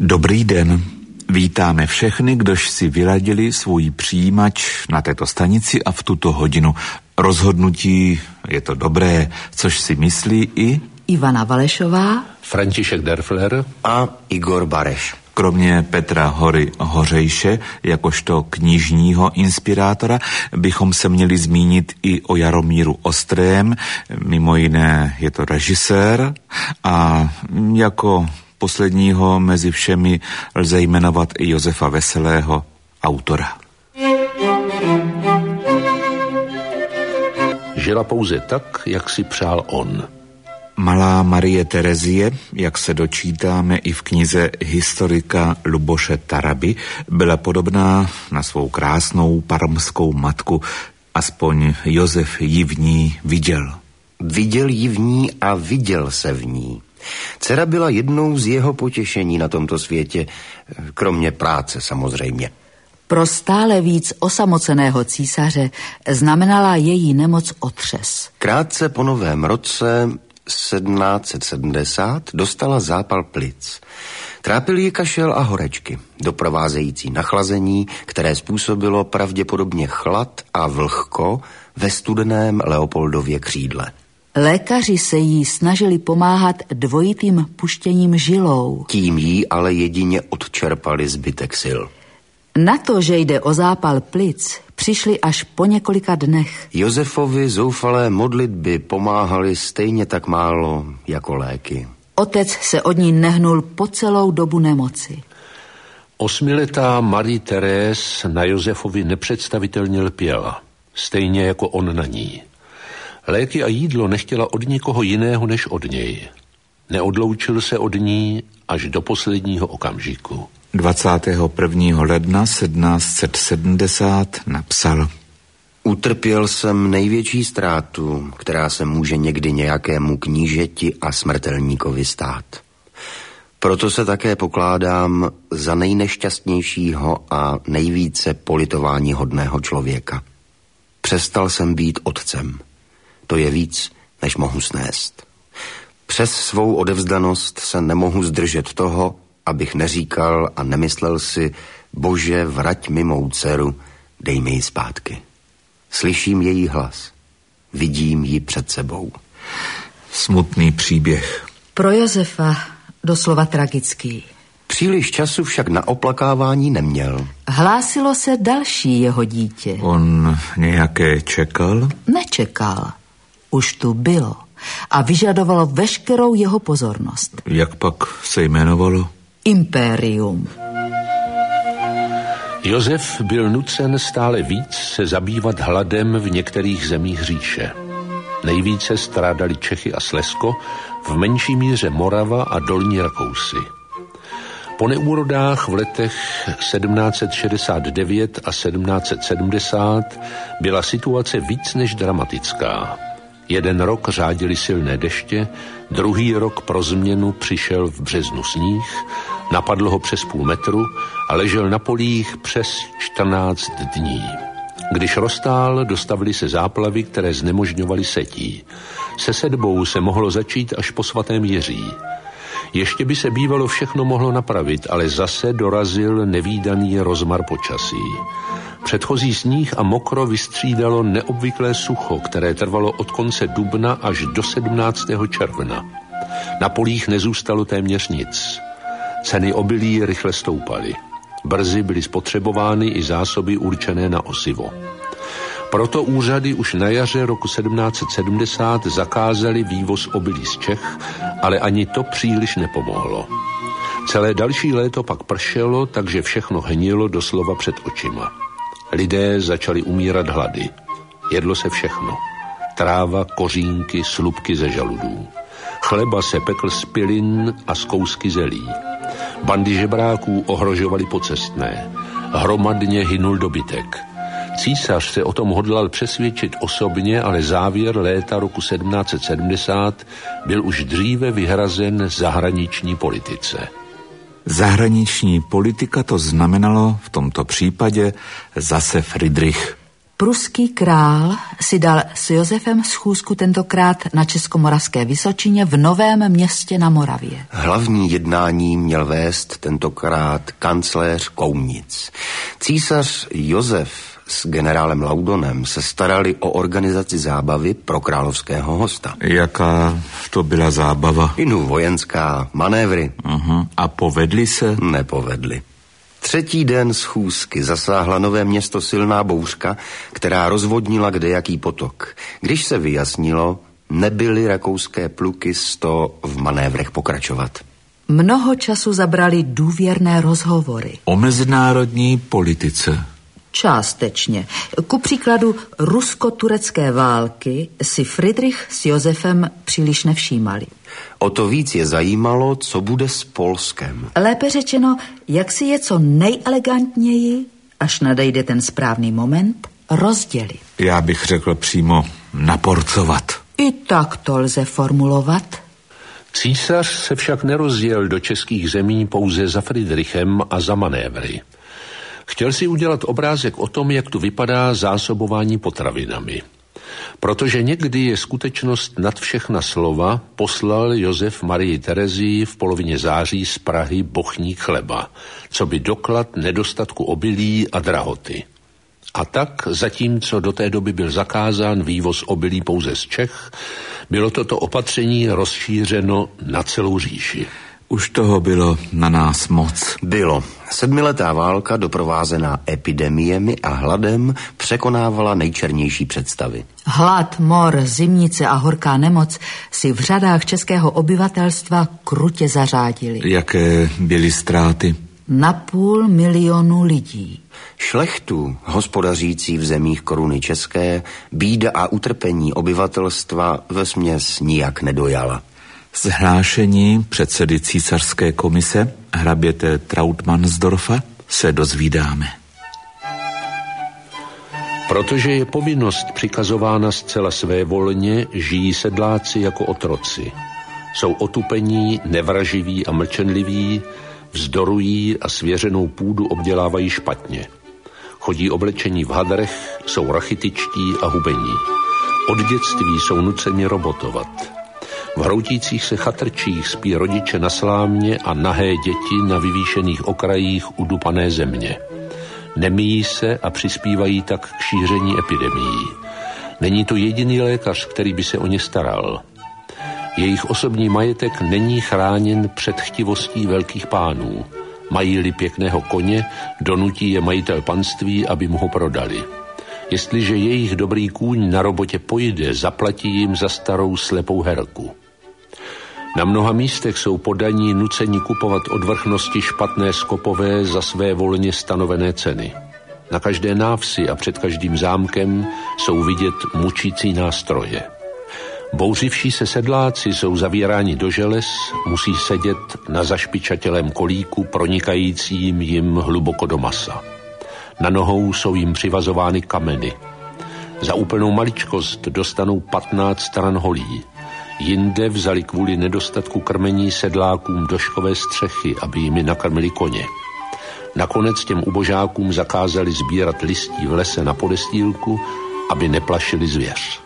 Dobrý den. Vítáme všechny, kdož si vyladili svůj přijímač na této stanici a v tuto hodinu. Rozhodnutí je to dobré, což si myslí i Ivana Valešová, František Derfler a Igor Bareš. Kromě Petra Hory Hořejše, jakožto knižního inspirátora, bychom se měli zmínit i o Jaromíru Ostrém, mimo jiné je to režisér a jako posledního mezi všemi lze jmenovat i Josefa Veselého, autora. Žila pouze tak, jak si přál on. Malá Marie Terezie, jak se dočítáme i v knize historika Luboše Taraby, byla podobná na svou krásnou parmskou matku, aspoň Josef ji v ní viděl. Viděl ji v ní a viděl se v ní. Dcera byla jednou z jeho potěšení na tomto světě, kromě práce samozřejmě. Pro stále víc osamoceného císaře znamenala její nemoc otřes. Krátce po novém roce 1770 dostala zápal plic. Trápil ji kašel a horečky, doprovázející nachlazení, které způsobilo pravděpodobně chlad a vlhko ve studeném Leopoldově křídle. Lékaři se jí snažili pomáhat dvojitým puštěním žilou. Tím jí ale jedině odčerpali zbytek sil. Na to, že jde o zápal plic, přišli až po několika dnech. Josefovi zoufalé modlitby pomáhaly stejně tak málo jako léky. Otec se od ní nehnul po celou dobu nemoci. 8letá Marie Thérèse na Josefovi nepředstavitelně lpěla, stejně jako on na ní. Léky a jídlo nechtěla od nikoho jiného než od něj. Neodloučil se od ní až do posledního okamžiku. 21. ledna 1770 napsal: Utrpěl jsem největší ztrátu, která se může někdy nějakému knížeti a smrtelníkovi stát. Proto se také pokládám za nejnešťastnějšího a nejvíce politováníhodného člověka. Přestal jsem být otcem. To je víc, než mohu snést. Přes svou odevzdanost se nemohu zdržet toho, abych neříkal a nemyslel si: Bože, vrať mi mou dceru, dej mi ji zpátky. Slyším její hlas, vidím ji před sebou. Smutný příběh. Pro Josefa doslova tragický. Příliš času však na oplakávání neměl. Hlásilo se další jeho dítě. On nějaké čekal? Nečekal. Už tu bylo a vyžadovalo veškerou jeho pozornost. Jak pak se jmenovalo? Impérium. Josef byl nucen stále víc se zabývat hladem v některých zemích říše. Nejvíce strádali Čechy a Slezsko, v menší míře Morava a Dolní Rakousy. Po neúrodách v letech 1769 a 1770 byla situace víc než dramatická. Jeden rok řádily silné deště, druhý rok pro změnu přišel v březnu sníh, napadl ho přes půl metru a ležel na polích přes 14 dní. Když roztál, dostavily se záplavy, které znemožňovaly setí. Se setbou se mohlo začít až po svatém Jiří. Ještě by se bývalo všechno mohlo napravit, ale zase dorazil nevídaný rozmar počasí. Předchozí sníh a mokro vystřídalo neobvyklé sucho, které trvalo od konce dubna až do 17. června. Na polích nezůstalo téměř nic. Ceny obilí rychle stoupaly. Brzy byly spotřebovány i zásoby určené na osivo. Proto úřady už na jaře roku 1770 zakázaly vývoz obilí z Čech, ale ani to příliš nepomohlo. Celé další léto pak pršelo, takže všechno hnilo doslova před očima. Lidé začali umírat hlady. Jedlo se všechno. Tráva, kořínky, slupky ze žaludů. Chleba se pekl z pilin a z kousky zelí. Bandy žebráků ohrožovaly pocestné. Hromadně hynul dobytek. Císař se o tom hodlal přesvědčit osobně, ale závěr léta roku 1770 byl už dříve vyhrazen zahraniční politice. Zahraniční politika to znamenalo v tomto případě zase Friedrich. Pruský král si dal s Josefem schůzku tentokrát na Českomoravské Vysočině v Novém Městě na Moravě. Hlavní jednání měl vést tentokrát kancléř Koumnic. Císař Josef s generálem Laudonem se starali o organizaci zábavy pro královského hosta. Jaká to byla zábava? Inu vojenská, manévry. A povedli se? Nepovedli. 3. den schůzky zasáhla Nové Město silná bouřka, která rozvodnila kdejaký potok. Když se vyjasnilo, nebyly rakouské pluky 100 v manévrech pokračovat. Mnoho času zabrali důvěrné rozhovory. O mezinárodní politice. Částečně. Ku příkladu rusko-turecké války si Fridrich s Josefem příliš nevšímali. O to víc je zajímalo, co bude s Polskem. Lépe řečeno, jak si je co nejelegantněji, až nadejde ten správný moment, rozdělit. Já bych řekl přímo naporcovat. I tak to lze formulovat. Císař se však nerozjel do českých zemí pouze za Fridrichem a za manévry. Chtěl si udělat obrázek o tom, jak tu vypadá zásobování potravinami. Protože někdy je skutečnost nad všechna slova, poslal Josef Marii Terezii v polovině září z Prahy bochník chleba, co by doklad nedostatku obilí a drahoty. A tak, zatímco do té doby byl zakázán vývoz obilí pouze z Čech, bylo toto opatření rozšířeno na celou říši. Už toho bylo na nás moc. Bylo. 7letá válka, doprovázená epidemiemi a hladem, překonávala nejčernější představy. Hlad, mor, zimnice a horká nemoc si v řadách českého obyvatelstva krutě zařádili. Jaké byly ztráty? 500 000 lidí. Šlechtu, hospodařící v zemích koruny české, bída a utrpení obyvatelstva vesměs nijak nedojala. Z hlášení předsedy císařské komise hraběte Trautmannsdorfa se dozvídáme. Protože je povinnost přikazována zcela svévolně, žijí sedláci jako otroci. Jsou otupení, nevraživí a mlčenliví, vzdorují a svěřenou půdu obdělávají špatně. Chodí oblečení v hadrech, jsou rachitičtí a hubení. Od dětství jsou nuceni robotovat. V hroutících se chatrčích spí rodiče na slámě a nahé děti na vyvýšených okrajích udupané země. Nemíjí se a přispívají tak k šíření epidemií. Není to jediný lékař, který by se o ně staral. Jejich osobní majetek není chráněn před chtivostí velkých pánů. Mají-li pěkného koně, donutí je majitel panství, aby mu ho prodali. Jestliže jejich dobrý kůň na robotě pojde, zaplatí jim za starou slepou herku. Na mnoha místech jsou podaní nuceni kupovat od vrchnosti špatné skopové za své volně stanovené ceny. Na každé návsi a před každým zámkem jsou vidět mučící nástroje. Bouřivší se sedláci jsou zavíráni do želez, musí sedět na zašpičatělém kolíku pronikajícím jim hluboko do masa. Na nohou jsou jim přivazovány kameny. Za úplnou maličkost dostanou 15 stran holí. Jinde vzali kvůli nedostatku krmení sedlákům doškové střechy, aby jimi nakrmili koně. Nakonec těm ubožákům zakázali sbírat listí v lese na podestýlku, aby neplašili zvěř.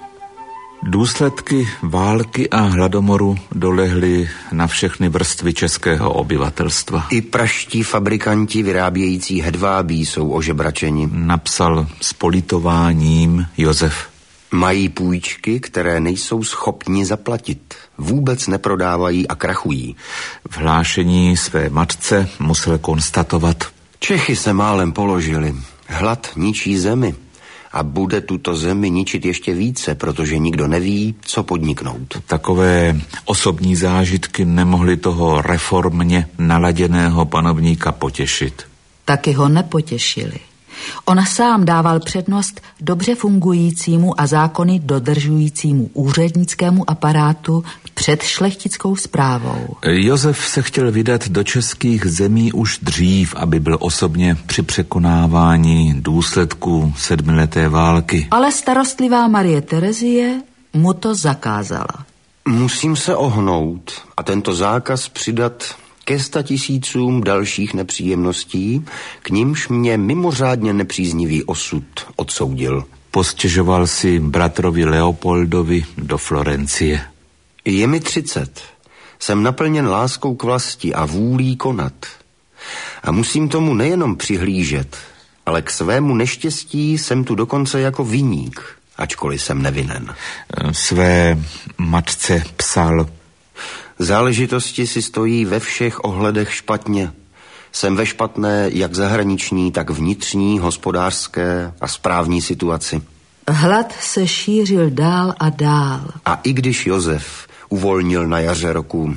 Důsledky války a hladomoru dolehly na všechny vrstvy českého obyvatelstva. I praští fabrikanti vyrábějící hedvábí jsou ožebračeni. Napsal s politováním Josef. Mají půjčky, které nejsou schopni zaplatit. Vůbec neprodávají a krachují. V hlášení své matce musel konstatovat. Čechy se málem položili. Hlad ničí zemi. A bude tuto zemi ničit ještě více, protože nikdo neví, co podniknout. Takové osobní zážitky nemohly toho reformně naladěného panovníka potěšit. Taky ho nepotěšili. On sám dával přednost dobře fungujícímu a zákony dodržujícímu úřednickému aparátu před šlechtickou správou. Josef se chtěl vydat do českých zemí už dřív, aby byl osobně při překonávání důsledků 7leté války. Ale starostlivá Marie Terezie mu to zakázala. Musím se ohnout a tento zákaz přidat ke 100 000 dalších nepříjemností, k nimž mě mimořádně nepříznivý osud odsoudil. postěžoval si bratrovi Leopoldovi do Florencie. Je mi 30. Jsem naplněn láskou k vlasti a vůlí konat. A musím tomu nejenom přihlížet, ale k svému neštěstí jsem tu dokonce jako viník, ačkoliv jsem nevinen. Své matce psal: záležitosti si stojí ve všech ohledech špatně. Jsem ve špatné jak zahraniční, tak vnitřní, hospodářské a správní situaci. Hlad se šířil dál a dál. A i když Josef uvolnil na jaře roku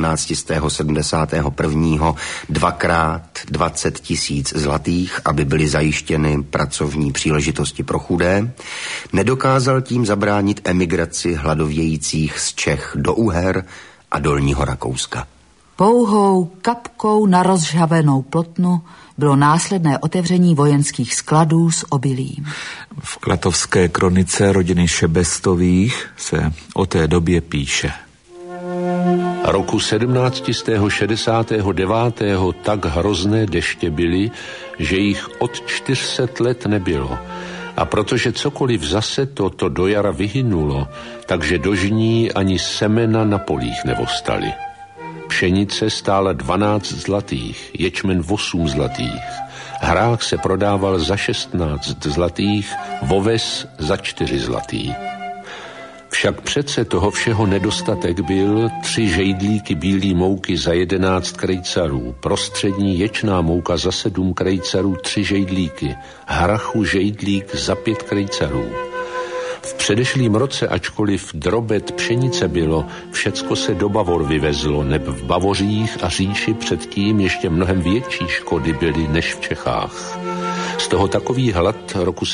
1771 dvakrát 20 000 zlatých, aby byly zajištěny pracovní příležitosti pro chudé, nedokázal tím zabránit emigraci hladovějících z Čech do Uher a Dolního Rakouska. Pouhou kapkou na rozžhavenou plotnu bylo následné otevření vojenských skladů s obilím. V klatovské kronice rodiny Šebestových se o té době píše: Roku 1769 tak hrozné deště byly, že jich od 400 let nebylo. A protože cokoliv zase to do jara vyhynulo, takže do žní ani semena na polích nevostaly. Pšenice stála 12 zlatých, ječmen 8 zlatých. Hrách se prodával za 16 zlatých, voves za 4 zlatý. Však přece toho všeho nedostatek byl 3 žejdlíky bílé mouky za 11 krejcarů, prostřední ječná mouka za 7 krejcarů 3 žejdlíky, hrachu žejdlík za 5 krejcarů. V předešlým roce, ačkoliv drobet pšenice bylo, všecko se do Bavor vyvezlo, neb v Bavořích a říši předtím ještě mnohem větší škody byly než v Čechách. Z toho takový hlad roku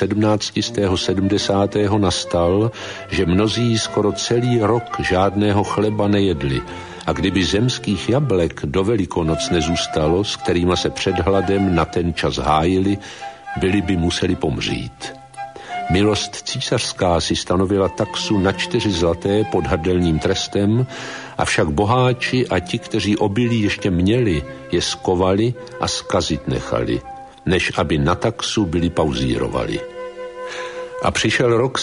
1770. nastal, že mnozí skoro celý rok žádného chleba nejedli. A kdyby zemských jablek do Velikonoc nezůstalo, s kterýma se před hladem na ten čas hájili, byli by museli pomřít. Milost císařská si stanovila taxu na 4 zlaté pod hrdelním trestem, avšak boháči a ti, kteří obilí ještě měli, je skovali a zkazit nechali, než aby na taxu byli pauzírovali. A přišel rok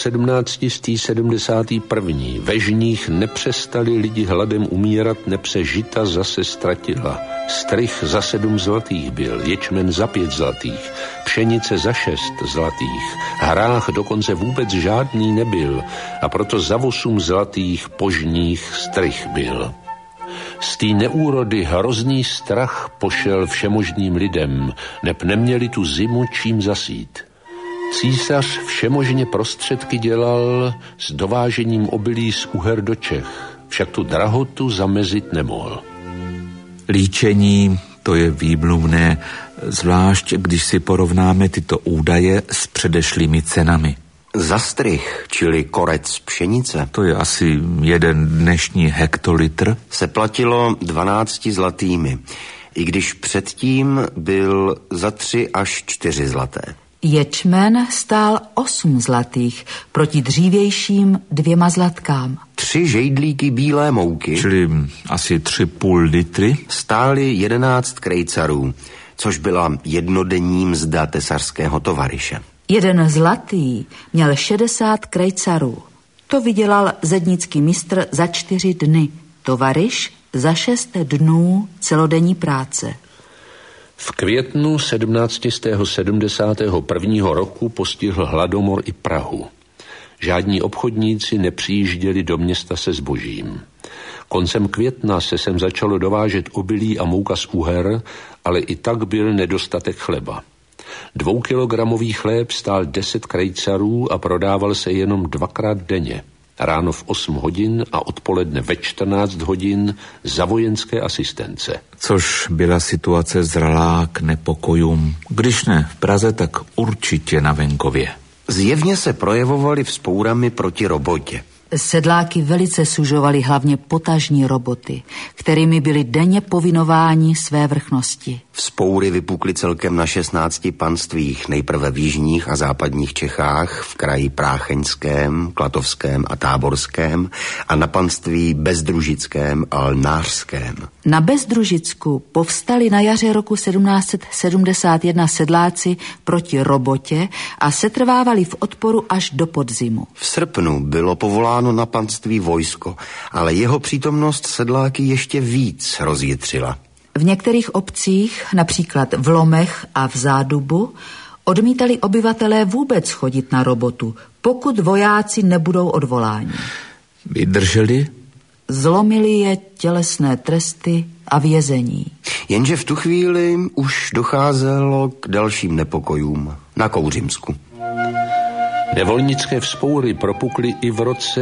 1771. Ve žních nepřestali lidi hladem umírat, neb se žita zase ztratila. Strych za 7 zlatých byl, ječmen za 5 zlatých, pšenice za 6 zlatých, hrách dokonce vůbec žádný nebyl a proto za 8 zlatých požních strych byl. Z té neúrody hrozný strach pošel všemožným lidem, neb neměli tu zimu čím zasít. Císař všemožně prostředky dělal s dovážením obilí z Uher do Čech, však tu drahotu zamezit nemohl. Líčení, to je výmluvné, zvlášť když si porovnáme tyto údaje s předešlými cenami. Za strych, čili korec pšenice, to je asi 1 dnešní hektolitr, se platilo 12 zlatými, i když předtím byl za 3 až 4 zlaté. Ječmen stál 8 zlatých proti dřívějším 2 zlatkám. 3 žejdlíky bílé mouky, čili asi 3,5 litry, stály 11 krejcarů, což byla jednodenní mzda tesařského tovaryše. 1 zlatý měl 60 krejcarů. To vydělal zednický mistr za 4 dny, tovaryš za 6 dnů celodenní práce. V květnu 1771. roku postihl hladomor i Prahu. Žádní obchodníci nepřijížděli do města se zbožím. Koncem května se sem začalo dovážet obilí a mouka z Uher, ale i tak byl nedostatek chleba. 2kilogramový chléb stál 10 krejcarů a prodával se jenom 2krát denně. Ráno v 8 hodin a odpoledne ve 14 hodin za vojenské asistence. Což byla situace zralá k nepokojům. Když ne v Praze, tak určitě na venkově. Zjevně se projevovali vzpourami proti robotě. Sedláky velice sužovali hlavně potažní roboty, kterými byli denně povinováni své vrchnosti. Vzpoury vypukly celkem na 16 panstvích, nejprve v jižních a západních Čechách, v kraji Prácheňském, Klatovském a Táborském a na panství Bezdružickém a Lnářském. Na Bezdružicku povstali na jaře roku 1771 sedláci proti robotě a setrvávali v odporu až do podzimu. V srpnu bylo povoláno na panství vojsko, ale jeho přítomnost sedláky ještě víc rozjitřila. V některých obcích, například v Lomech a v Zádubu, odmítali obyvatelé vůbec chodit na robotu, pokud vojáci nebudou odvoláni. Vydrželi? Zlomili je tělesné tresty a vězení. Jenže v tu chvíli už docházelo k dalším nepokojům na Kouřimsku. Nevolnické vzpoury propukly i v roce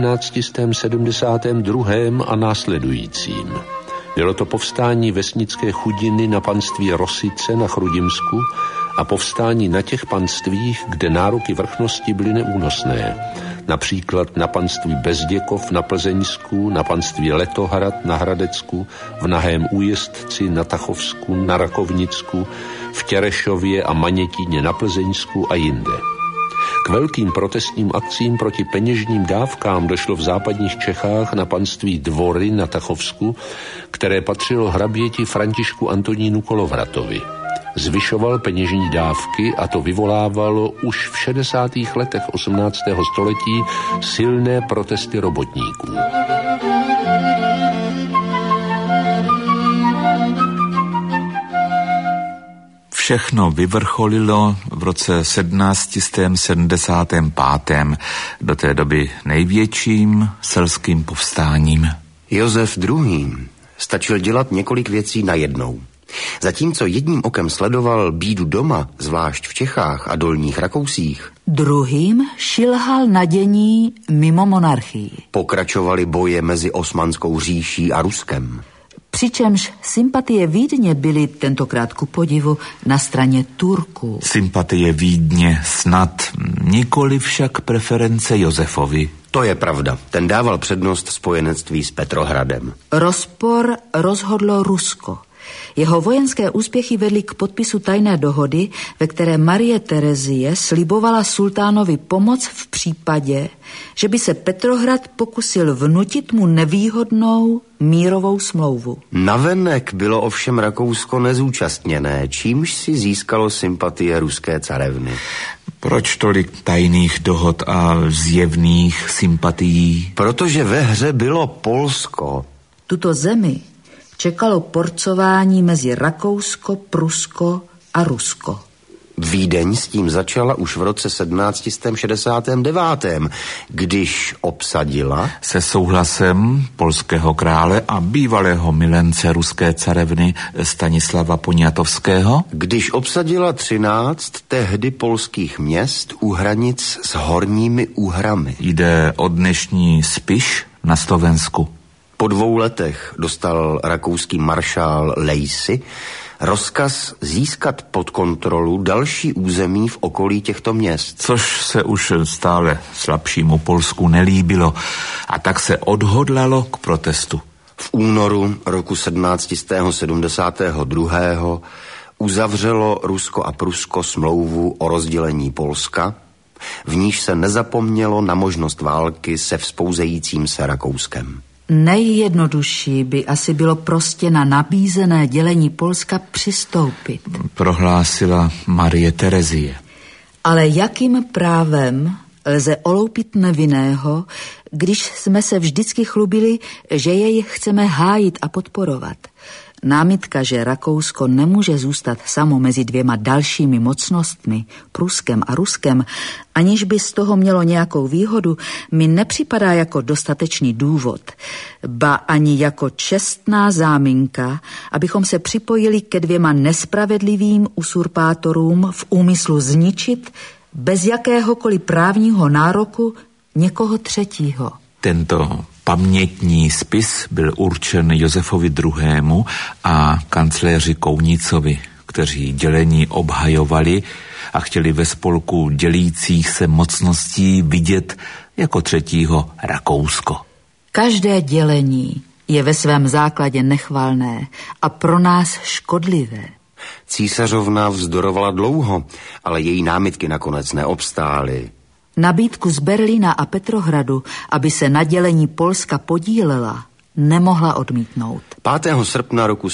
1772. a následujícím. Bylo to povstání vesnické chudiny na panství Rosice na Chrudimsku a povstání na těch panstvích, kde nároky vrchnosti byly neúnosné. Například na panství Bezděkov na Plzeňsku, na panství Letohrad na Hradecku, v Nahém Újezdci na Tachovsku, na Rakovnicku, v Těrešově a Manětíně na Plzeňsku a jinde. K velkým protestním akcím proti peněžním dávkám došlo v západních Čechách na panství Dvory na Tachovsku, které patřilo hraběti Františku Antonínu Kolovratovi. Zvyšoval peněžní dávky a to vyvolávalo už v 60. letech 18. století silné protesty robotníků. Všechno vyvrcholilo v roce 1775. do té doby největším selským povstáním. Josef II. Stačil dělat několik věcí najednou. Zatímco jedním okem sledoval bídu doma, zvlášť v Čechách a dolních Rakousích, druhým šilhal na dění mimo monarchii. Pokračovaly boje mezi Osmanskou říší a Ruskem. Přičemž sympatie Vídně byly tentokrát ku podivu na straně Turků. Sympatie Vídně snad, nikoli však preference Josefovi. To je pravda, ten dával přednost spojenectví s Petrohradem. Rozpor rozhodlo Rusko. Jeho vojenské úspěchy vedly k podpisu tajné dohody, ve které Marie Terezie slibovala sultánovi pomoc v případě, že by se Petrohrad pokusil vnutit mu nevýhodnou mírovou smlouvu. Navenek bylo ovšem Rakousko nezúčastněné, čímž si získalo sympatie ruské carevny. Proč tolik tajných dohod a zjevných sympatií? Protože ve hře bylo Polsko. Tuto zemi čekalo porcování mezi Rakousko, Prusko a Rusko. Vídeň s tím začala už v roce 1769, když obsadila se souhlasem polského krále a bývalého milence ruské carevny Stanislava Poniatovského, když obsadila 13 tehdy polských měst u hranic s Horními Úhrami. Jde o dnešní Spiš na Slovensku. Po 2 letech dostal rakouský maršál Lejsi rozkaz získat pod kontrolu další území v okolí těchto měst. Což se už stále slabšímu Polsku nelíbilo a tak se odhodlalo k protestu. V únoru roku 1772. uzavřelo Rusko a Prusko smlouvu o rozdělení Polska, v níž se nezapomnělo na možnost války se vzpouzejícím se Rakouskem. Nejjednodušší by asi bylo prostě na nabízené dělení Polska přistoupit, prohlásila Marie Terezie. Ale jakým právem lze oloupit nevinného, když jsme se vždycky chlubili, že jej chceme hájit a podporovat? Námitka, že Rakousko nemůže zůstat samo mezi 2 dalšími mocnostmi, Pruskem a Ruskem, aniž by z toho mělo nějakou výhodu, mi nepřipadá jako dostatečný důvod, ba ani jako čestná záminka, abychom se připojili ke 2 nespravedlivým usurpátorům v úmyslu zničit bez jakéhokoliv právního nároku někoho třetího. Tento pamětní spis byl určen Josefovi II. A kancléři Kounicovi, kteří dělení obhajovali a chtěli ve spolku dělících se mocností vidět jako třetího Rakousko. Každé dělení je ve svém základě nechvalné a pro nás škodlivé. Císařovna vzdorovala dlouho, ale její námitky nakonec neobstály. Nabídku z Berlína a Petrohradu, aby se na dělení Polska podílela, nemohla odmítnout. 5. srpna roku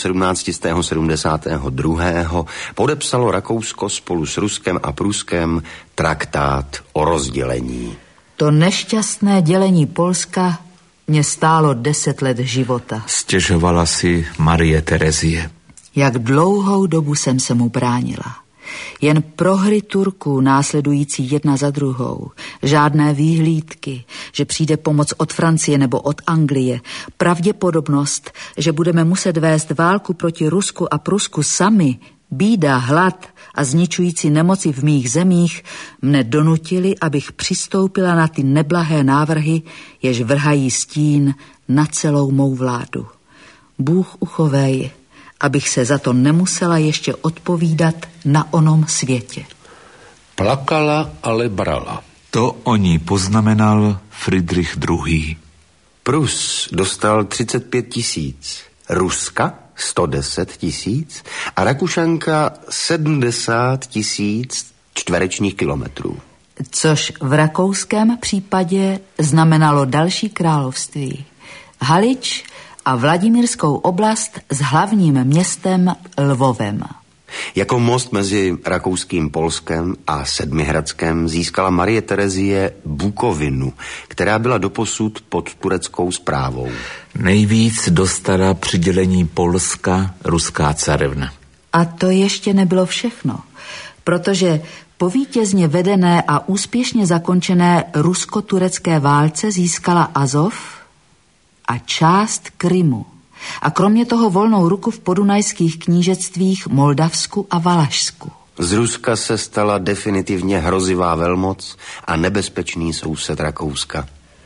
1772. podepsalo Rakousko spolu s Ruskem a Pruskem traktát o rozdělení. To nešťastné dělení Polska mě stálo 10 let života. Stěžovala si Marie Terezie. Jak dlouhou dobu jsem se mu bránila. Jen prohry Turků následující jedna za druhou. Žádné výhlídky, že přijde pomoc od Francie nebo od Anglie. Pravděpodobnost, že budeme muset vést válku proti Rusku a Prusku sami, bída, hlad a zničující nemoci v mých zemích mne donutili, abych přistoupila na ty neblahé návrhy, jež vrhají stín na celou mou vládu. Bůh uchovej, abych se za to nemusela ještě odpovídat na onom světě. Plakala, ale brala. To o ní poznamenal Friedrich II. Prus dostal 35 000, Ruska 110 000 a Rakušanka 70 000 čtverečních kilometrů. Což v rakouském případě znamenalo další království. Halič a Vladimírskou oblast s hlavním městem Lvovem. Jako most mezi rakouským Polskem a Sedmihradskem získala Marie Terezie Bukovinu, která byla doposud pod tureckou správou. Nejvíc dostala přidělení Polska ruská carevna. A to ještě nebylo všechno, protože po vítězně vedené a úspěšně zakončené rusko-turecké válce získala Azov a část Krymu. A kromě toho volnou ruku v podunajských knížectvích Moldavsku a Valašsku. Z Ruska se stala definitivně hrozivá velmoc a nebezpečný soused Rakouska.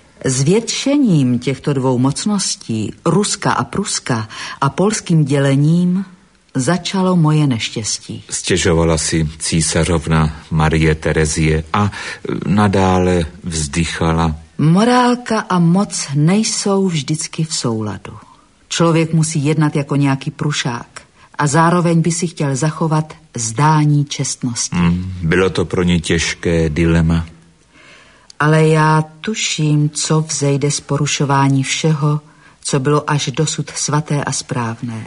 Zvětšením těchto dvou mocností, Ruska a Pruska, a polským dělením začalo moje neštěstí. Stěžovala si císařovna Marie Terezie a nadále vzdychala. Morálka a moc nejsou vždycky v souladu. Člověk musí jednat jako nějaký prušák a zároveň by si chtěl zachovat zdání čestnosti. Bylo to pro ně těžké dilema. Ale já tuším, co vzejde z porušování všeho, co bylo až dosud svaté a správné.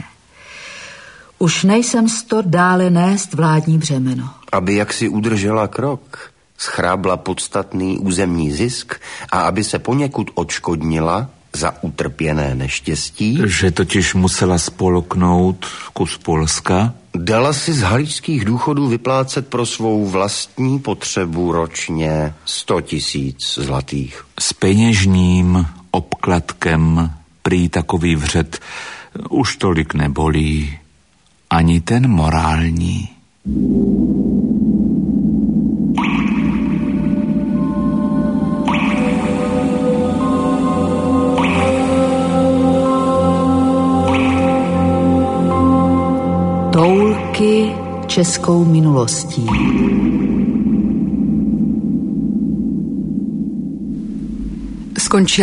Už nejsem sto dále nést vládní břemeno. Aby jaksi udržela krok, schrábla podstatný územní zisk a aby se poněkud odškodnila za utrpěné neštěstí, že totiž musela spolknout kus Polska, dala si z haličských důchodů vyplácet pro svou vlastní potřebu ročně 100 000 zlatých. S peněžním obkladkem prý takový vřet už tolik nebolí, ani ten morální. Toulky českou minulostí. Skončila